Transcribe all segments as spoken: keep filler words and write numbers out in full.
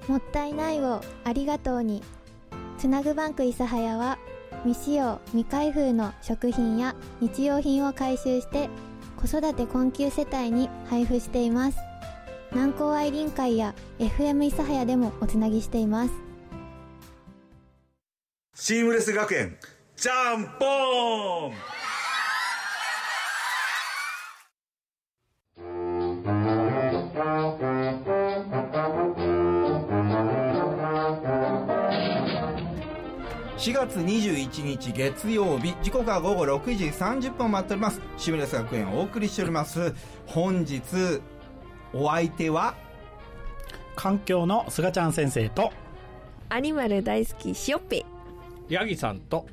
もったいないをありがとうに。つなぐバンク諫早は未使用未開封の食品や日用品を回収して子育て困窮世帯に配布しています。南高愛林会や エフエム 諫早でもおつなぎしています。 シームレス学園ジャンポン。 しがつにじゅういちにち月曜日、時刻はごごろくじさんじゅっぷんを回っております。シームレス学園をお送りしております。本日お相手は環境のすがちゃん先生とアニマル大好きしおっぺヤギさんと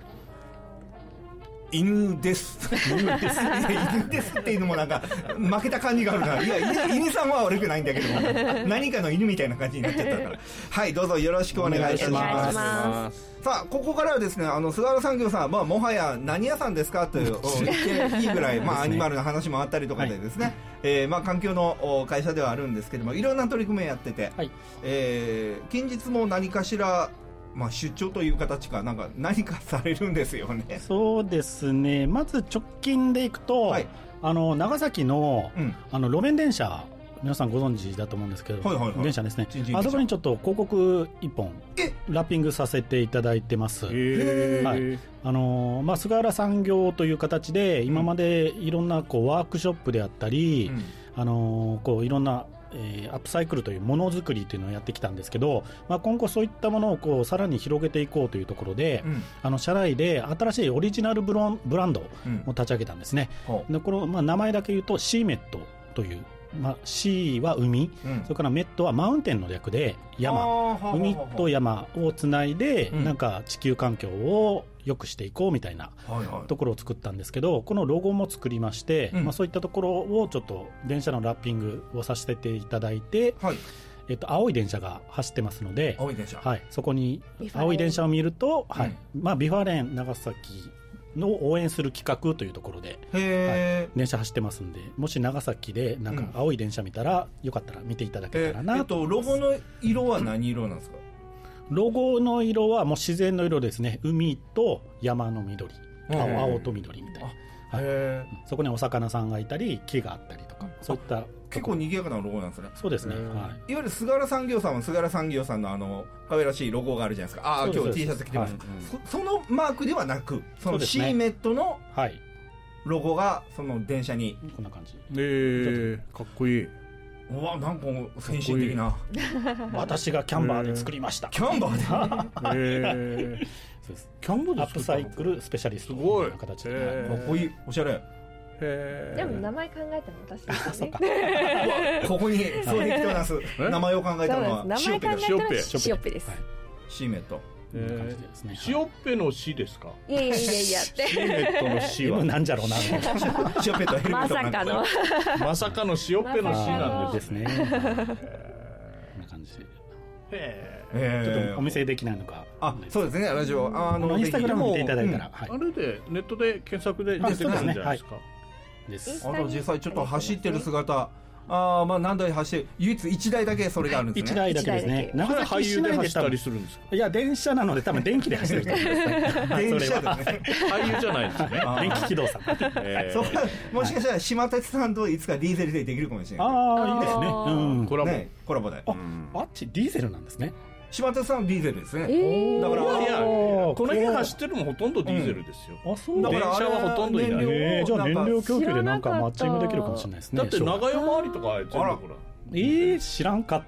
犬です。犬です。犬ですっていうのもなんか負けた感じがあるから。いや、犬、犬さんは悪くないんだけども、何かの犬みたいな感じになっちゃったから。はい、どうぞよろしくお願いします。ますさあ、ここからはですね、あの、菅原産業さん、まあ、もはや何屋さんですかという言っていいぐらい、まあ、アニマルの話もあったりとかでですね、はい、えー、まあ、環境の会社ではあるんですけども、いろんな取り組みをやってて、はい、えー、近日も何かしら、まあ、出張という形かなんか何かされるんですよね。 そうですね。まず直近でいくと、はい、あの長崎の、うん、あの路面電車皆さんご存知だと思うんですけど、はいはいはい、電車ですね。あそこにちょっと広告いっぽんラッピングさせていただいてます。へ、はい、あのまあ、菅原産業という形で今までいろんなこうワークショップであったり、うん、あのこういろんなえー、アップサイクルというものづくりというのをやってきたんですけど、まあ、今後そういったものをこうさらに広げていこうというところで、うん、あの社内で新しいオリジナルブロンブランドを立ち上げたんですね、うん、でこの、まあ、名前だけ言うとシーメットという、まあ、シーは海、うん、それからメットはマウンテンの略で山、海と山をつないで、うん、なんか地球環境を良くしていこうみたいなところを作ったんですけど、はいはい、このロゴも作りまして、うん、まあ、そういったところをちょっと電車のラッピングをさせていただいて、はい、えっと、青い電車が走ってますので、 青い電車、 はい、そこに青い電車を見ると、はい、うん、まあ、ビファレン長崎の応援する企画というところで、はい、電車走ってますんで、もし長崎でなんか青い電車見たら、うん、よかったら見ていただけたらな、 えーえっと、ロゴの色は何色なんですか？ ロゴの色はもう自然の色ですね。海と山の緑、青、青と緑みたいな、はい、へ、そこにお魚さんがいたり木があったりとか、そういった結構賑やかなロゴなんですね。 そうですね、はい、 いわゆる菅原産業さんは菅原産業さんのあの可愛らしいロゴがあるじゃないですか。ああ、今日 T シャツ着てます、はい、そ, そのマークではなく、そのシーメットのロゴがその電車に、 こんな感じ。 えー、かっこいい。 うわ、なんか先進的な。 私がキャンバーで作りました。 キャンバーで、 えー、そうです。キャンバーでアップサイクルスペシャリストの形で、 えー、かっこいい、おしゃれ。 へ、でも名前考えたの私ですよね。ここにそうできてます。名前を考えたのはシオペです。シオペ、シオペです。 シーメット。 シオペのシですか？ いやいやいやいやって。 シーメットのシはなんじゃろうな。 シオペとヘルメット。 まさかの。 まさかのシオペのシなんですね。 こんな感じで。へえ。ちょっとお見せできないのか。 あ、そうですね。ラジオ、あのインスタグラム見ていただいたら、 あれでネットで検索で出てくるんじゃないですか。 です。 あと実際ちょっと走ってる姿、ああ、まあ何台走って唯一一台だけそれがあるんですね。 一台だけですね。 長崎市内で走ったりするんですか？ いや、電車なので多分電気で走ってる人ですね。 電車だね。 俳優じゃないですね。 電気機動さん。 そこはもしかしたら島鉄さんといつかディーゼルでできるかもしれない。 ああ、いいですね。うん、 コラボ、コラボで。 あ、あっちディーゼルなんですね。 島田さんはディーゼルですね、えー、 だからいやこの辺走ってるのもほとんどディーゼルですよ、 うん、あ、そうだ電車はほとんどいない、 えー、じゃあ燃料供給でなんかマッチングできるかもしれないですね。 だって長屋回りとか全部ほら、 えー、知らんかった、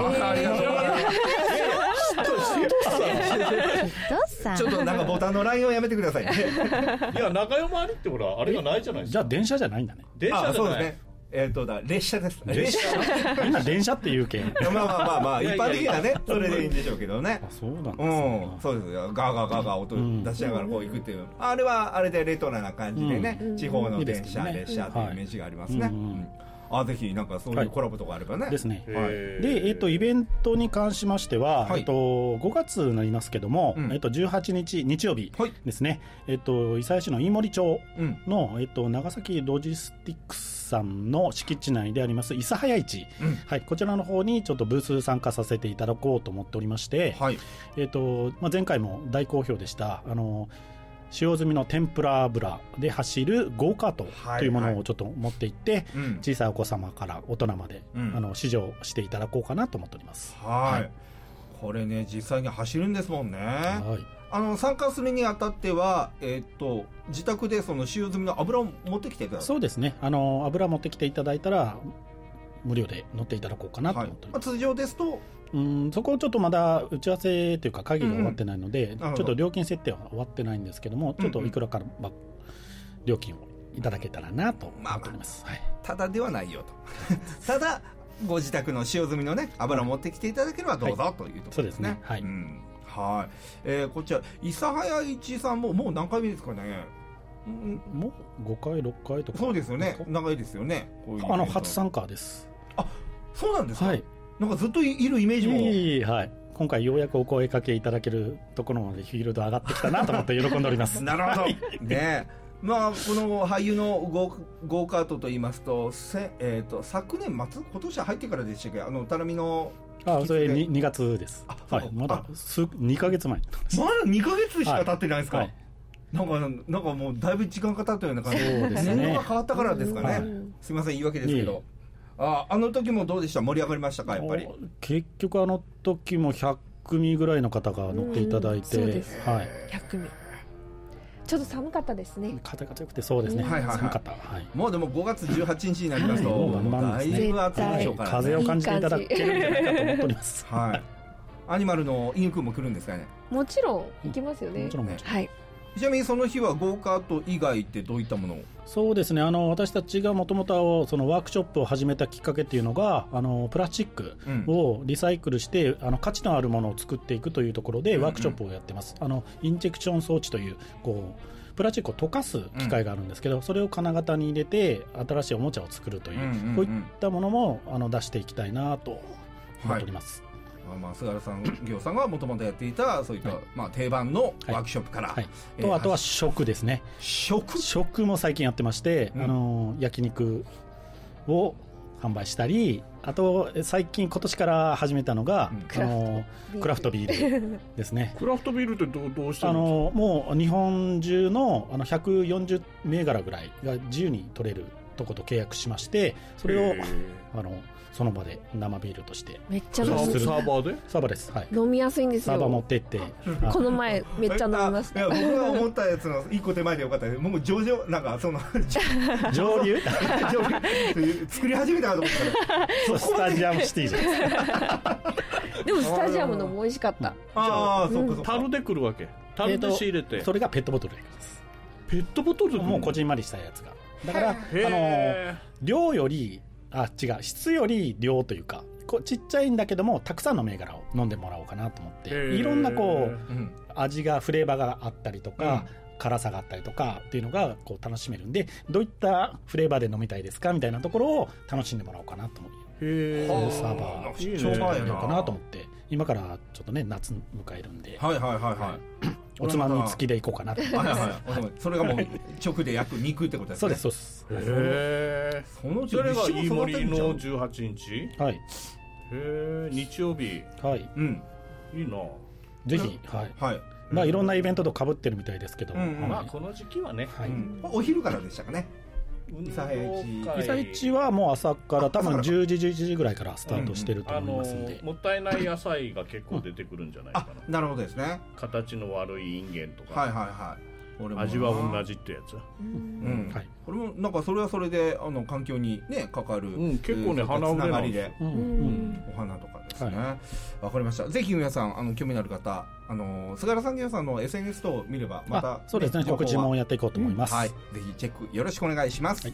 えー、ありがとうございますちょっとなんかボタンのラインをやめてくださいねいや長屋回りってほらあれがないじゃないですか。 じゃあ電車じゃないんだね。 電車じゃない、 えーとだ列車です。 列車みんな電車って言うけん。 まあまあまあまあ一般的なねそれでいいんでしょうけどね。 あ、そうなんですね。うん、そうですよ。ガーガーガーガー音出しながらこう行くっていう、うん、あれはあれでレトロな感じでね、うん、地方の電車、うん、列車っていうイメージがありますね。うんうん、 あ、ぜひなんかそういうコラボとかあればね、 はい、ですね、はい、で、えー、とイベントに関しましては、はい、えー、とごがつになりますけども、うん、えー、とじゅうはちにち日曜日ですね、はい、えー、と諫早市の飯盛町の、うん、えー、と長崎ロジスティックスさんの敷地内であります諫早市、うん、はい、こちらの方にちょっとブース参加させていただこうと思っておりまして、はい、えーとまあ、前回も大好評でしたあの使用済みの天ぷら油で走るゴーカートというものをちょっと持っていって、はいはい、うん、小さいお子様から大人まで、うん、あの試乗していただこうかなと思っております。 はい、はい、これね実際に走るんですもんね。はい、あの参加するにあたっては、えー、っと自宅でその使用済みの油を持ってきていただく。 そうですね、あの油持ってきていただいたら無料で乗っていただこうかなと思っております。 はい、まあ、通常ですとうん、そこをちょっとまだ打ち合わせというか会議が終わってないので、うんうん、ちょっと料金設定は終わってないんですけども、ちょっといくらか、まあ、料金をいただけたらなと思っております。まあまあ、はい、 ただではないよとただご自宅の使用済みのね油を持ってきていただければどうぞ、はい、というところですね。そうですね、はい、うん、はい、えー、こちら諫早市さんももう何回目ですかね。 もうごかいろっかいとか。 そうですよね、長いですよね。 こういうあの初参加です。 あ、そうなんですか。 はい、 なんかずっといるイメージも。 いい、はい、今回ようやくお声かけいただけるところまでフィールド上がってきたなと思って喜んでおりますなるほど、はい、ね、まあ、この俳優のゴー、ゴーカートといいますと、せ、えー、と昨年末、今年入ってからでしたっけ、あのたるみの。 あ、それ 2, にがつです。あ、はい、まだにかげつまえ。 まだにかげつしか経ってないですか。はいはい、なんか、なんかもうだいぶ時間が経ったような感じ。そうですね、年度が変わったからですかね。はい、すいません、言い訳ですけど。あ, あの時もどうでした、盛り上がりましたか。やっぱり結局あの時もひゃくくみぐらいの方が乗っていただいて、そうです、 はい、ひゃくくみ、ちょっと寒かったですね。 風が強くて。そうですね、はいはいはい、寒かった、はい、 もうでもごがつじゅうはちにちになりますと、はい、もうだいぶ暑いでしょうから、ね、 風を感じていただけるんじゃないかと思っております。 はい、アニマルのインクも来るんですかね。 もちろん行きますよね。もちろん、ね、はい。 ちなみにその日はゴーカート以外ってどういったものを。 そうですね、あの私たちがもともとそのワークショップを始めたきっかけっていうのが、あのプラスチックをリサイクルして、うん、あの価値のあるものを作っていくというところでワークショップをやってます。うんうん、あのインジェクション装置という、こうプラスチックを溶かす機械があるんですけど、うん、それを金型に入れて新しいおもちゃを作るという、うんうんうん、こういったものもあの出していきたいなと思っております。はい、 まあ、菅原さん業さんがもともとやっていたそういった、はい、まあ、定番のワークショップから、はいはい、 えー、とあとは食ですね。 食食も最近やってまして、うん、あの焼肉を販売したり、あと最近今年から始めたのが、うん、あのクラフトビールですね。 クラフトビールって ど, どうしてるんですか。あのもう日本中 の, あのひゃくよんじゅうめいがらぐらいが自由に取れるとこと契約しまして、それをあのその場で生ビールとしてめっちゃ飲みサーバーでサーバーです、はい、 飲みやすいんですよ。 サーバー持ってってこの前めっちゃ飲みました。 いや、僕が思ったやつの一個手前でよかったです。もう上々なんかその上流作り始めたかと思ったらそうスタジアムシティじゃないですかでもスタジアムのも美味しかった。 ああ、そうかそうか。 樽で来るわけ。樽で仕入れて、 えー、それがペットボトルで来ます。 ペットボトルもうこじんまりしたやつが、だからあの量よりあ違う質より量というか、こうちっちゃいんだけどもたくさんの銘柄を飲んでもらおうかなと思って、いろんなこう、うん、味がフレーバーがあったりとか、うん、辛さがあったりとかっていうのがこう楽しめるんで、どういったフレーバーで飲みたいですかみたいなところを楽しんでもらおうかなと思って、へーサーバーいいね、 やろうかなと思って、今からちょっとね夏迎えるんで、 はいはいはいはい、 おつまみ付きでいこうかなと思います。 はいはい、それがもう直で焼く肉ってことですね。 そうですそうです。 へえ。 そのそれが飯盛のじゅうはちにち。 はい。 へえ、日曜日。 はい。 うん。いいな。 ぜひ、はい。 はい。 まあいろんなイベントと被ってるみたいですけど、 うんうん、まあこの時期はね。 はい。うん、お昼からでしたかね。諫早市諫早市はもう朝から多分じゅうじじゅういちじぐらいからスタートしてると思いますんで、 うん、あのもったいない野菜が結構出てくるんじゃないかな。 あ、なるほどですね。 形の悪いインゲンとか、 はいはいはい、俺も味は同じってやつ、 うんうん、はい、これもなんかそれはそれであの環境にね関わる、うん、 結構ね花つながりで、 うんうん、お花とかですね、はい、わかりました。ぜひ皆さんあの興味のある方、あの菅原産業さんの エスエヌエス 等を見ればまた、ね、 そうですね、告知もやっていこうと思います、 うん、はい、ぜひチェックよろしくお願いします、はい。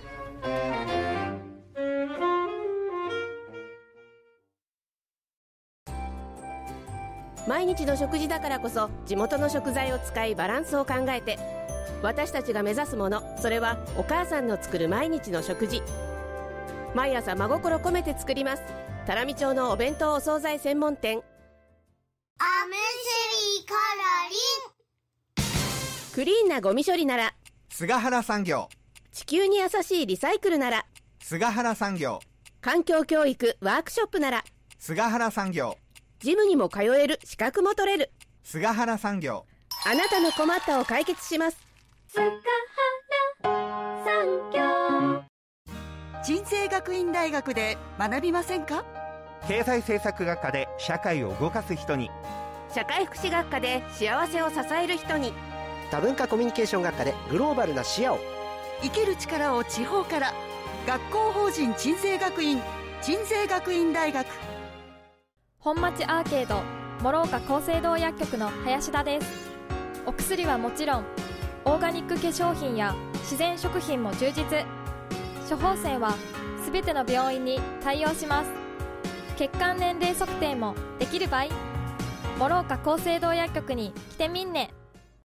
毎日の食事だからこそ地元の食材を使いバランスを考えて、私たちが目指すもの、それはお母さんの作る毎日の食事。 毎朝真心込めて作ります。多良見町のお弁当お惣菜専門店。 アメシリカラリン。 クリーンなゴミ処理なら菅原産業。 地球に優しいリサイクルなら菅原産業。 環境教育ワークショップなら菅原産業。 ジムにも通える、資格も取れる、 菅原産業。 あなたの困ったを解決します。 菅原産業。 鎮西学院大学で学びませんか？ 経済政策学科で社会を動かす人に、 社会福祉学科で幸せを支える人に、 多文化コミュニケーション学科でグローバルな視野を。 生きる力を地方から。学校法人鎮西学院、鎮西学院大学。 本町アーケード諸岡厚生堂薬局の林田です。お薬はもちろんオーガニック化粧品や自然食品も充実。処方箋はすべての病院に対応します。血管年齢測定もできる場合、諸岡厚生堂薬局に来てみんね。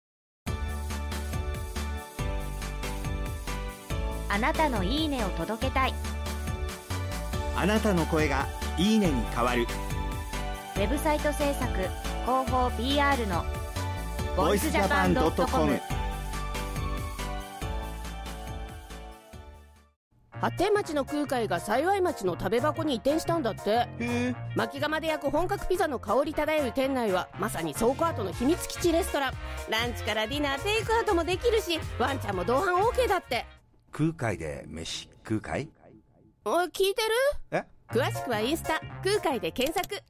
あなたのいいねを届けたい。 あなたの声がいいねに変わる。 ウェブサイト制作広報 ピーアール のボイスジャパンドットコム。 発展町の空海が幸町の食べ箱に移転したんだって。へえ。薪窯で焼く本格ピザの香り漂う店内はまさに倉庫跡の秘密基地レストラン。ランチからディナー、テイクアウトもできるし、ワンちゃんも同伴 OK だって。 空海で飯食うかい？ おい、聞いてる？ え？ 詳しくはインスタ空海で検索。